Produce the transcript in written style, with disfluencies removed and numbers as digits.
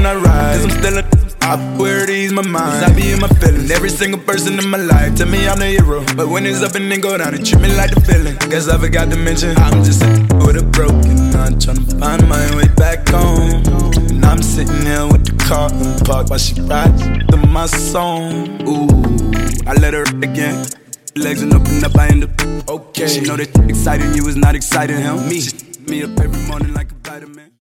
when I ride. Cause I'm still I where to ease my mind. Cause I be in my feelings. Every single person in my life tell me I'm the hero. But when it's up and then go down, they treat me like the villain. Guess I forgot to mention I'm just a with a broken heart, tryna find my way back home. And I'm sitting here with the car in the park while she rides to my song. Ooh, I let her again. Legs and open up, I end up okay. She know that exciting you is not exciting him. Me up every morning like a vitamin.